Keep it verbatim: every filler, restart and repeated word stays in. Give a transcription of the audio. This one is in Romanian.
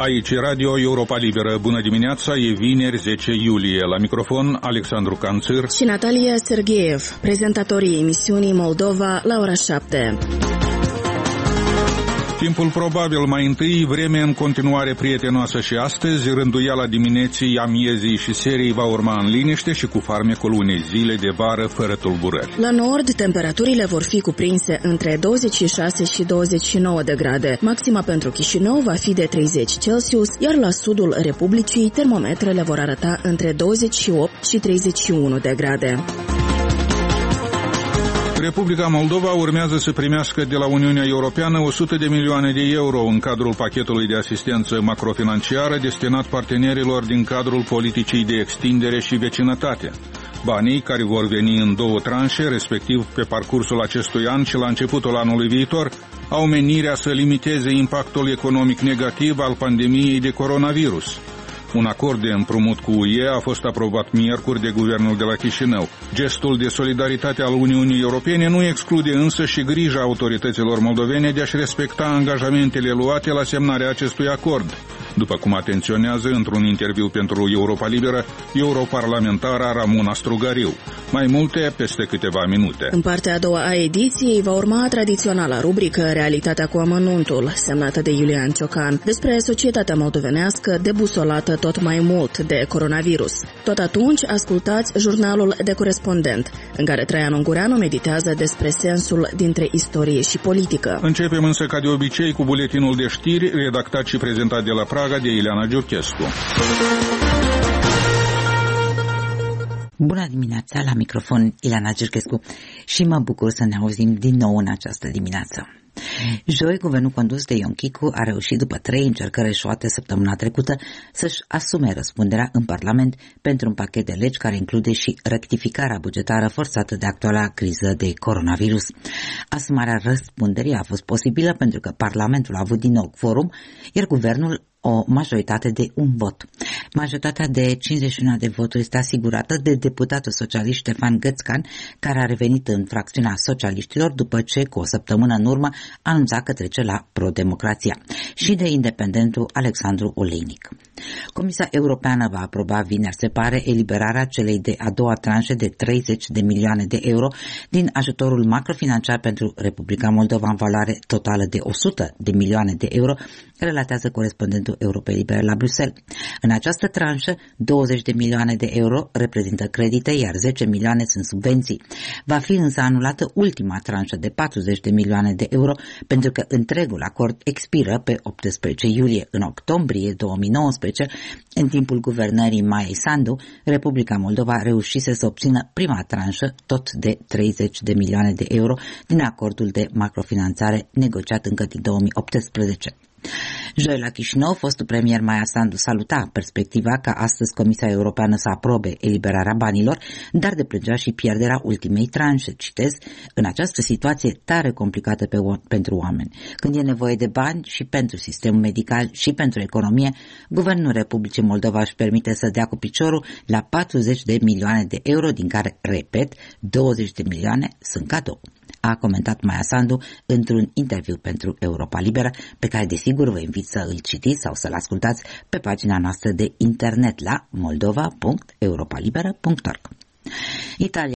Aici Radio Europa Liberă. Bună dimineața, e vineri zece iulie. La microfon Alexandru Canțir și Natalia Sergeev, prezentatorii emisiunii Moldova la ora șapte. Timpul probabil mai întâi, vreme în continuare prietenoasă și astăzi, rânduiala dimineții, amiezii și serii va urma în liniște și cu farmecul unei zile de vară fără tulburări. La nord, temperaturile vor fi cuprinse între douăzeci și șase și douăzeci și nouă de grade. Maxima pentru Chișinău va fi de treizeci Celsius, iar la sudul Republicii termometrele vor arăta între douăzeci și opt și treizeci și unu de grade. Republica Moldova urmează să primească de la Uniunea Europeană o sută de milioane de euro în cadrul pachetului de asistență macrofinanciară destinat partenerilor din cadrul politicii de extindere și vecinătate. Banii, care vor veni în două tranșe, respectiv pe parcursul acestui an și la începutul anului viitor, au menirea să limiteze impactul economic negativ al pandemiei de coronavirus. Un acord de împrumut cu U E a fost aprobat miercuri de guvernul de la Chișinău. Gestul de solidaritate al Uniunii Europene nu exclude însă și grija autorităților moldovene de a-și respecta angajamentele luate la semnarea acestui acord, după cum atenționează într-un interviu pentru Europa Liberă europarlamentara Ramona Strugariu. Mai multe peste câteva minute. În partea a doua a ediției va urma tradiționala rubrică Realitatea cu amănuntul, semnată de Iulian Ciocan, despre societatea moldovenească debusolată tot mai mult de coronavirus. Tot atunci ascultați jurnalul de corespondent, în care Traian Ungureanu meditează despre sensul dintre istorie și politică. Începem însă ca de obicei cu buletinul de știri, redactat și prezentat de la Praga de Ileana Giurchescu. Bună dimineața, la microfon Ileana Giurchescu și mă bucur să ne auzim din nou în această dimineață. Joi, guvernul condus de Ion Chicu a reușit după trei încercări eșuate săptămâna trecută să-și asume răspunderea în Parlament pentru un pachet de legi care include și rectificarea bugetară forțată de actuala criză de coronavirus. Asumarea răspunderii a fost posibilă pentru că Parlamentul a avut din nou quorum, iar guvernul o majoritate de un vot. Majoritatea de cincizeci și unu de voturi este asigurată de deputatul socialist Ștefan Gățcan, care a revenit în fracțiunea socialiștilor după ce, cu o săptămână în urmă, anunța că trece la pro-democrația, și de independentul Alexandru Oleinic. Comisia Europeană va aproba vineri, se pare, eliberarea celei de a doua tranșe de treizeci de milioane de euro din ajutorul macrofinanciar pentru Republica Moldova în valoare totală de o sută de milioane de euro, relatează corespondentul Europei Libere la Bruxelles. În această tranșă, douăzeci de milioane de euro reprezintă credite, iar zece milioane sunt subvenții. Va fi însă anulată ultima tranșă de patruzeci de milioane de euro, pentru că întregul acord expiră pe optsprezece iulie. În octombrie două mii nouăsprezece, în timpul guvernării Maiei Sandu, Republica Moldova reușise să obțină prima tranșă, tot de treizeci de milioane de euro, din acordul de macrofinanțare negociat încă din două mii optsprezece. Joi la Chișinău, fostul premier Maia Sandu saluta perspectiva ca astăzi Comisia Europeană să aprobe eliberarea banilor, dar deplângea și pierderea ultimei tranșe. Citez: în această situație tare complicată pe o- pentru oameni, când e nevoie de bani și pentru sistemul medical și pentru economie, Guvernul Republicii Moldova își permite să dea cu piciorul la patruzeci de milioane de euro, din care, repet, douăzeci de milioane sunt cadou, a comentat Maia Sandu într-un interviu pentru Europa Liberă, pe care desigur vă invit să îl citiți sau să-l ascultați pe pagina noastră de internet la moldova punct europa liberă punct org. Italia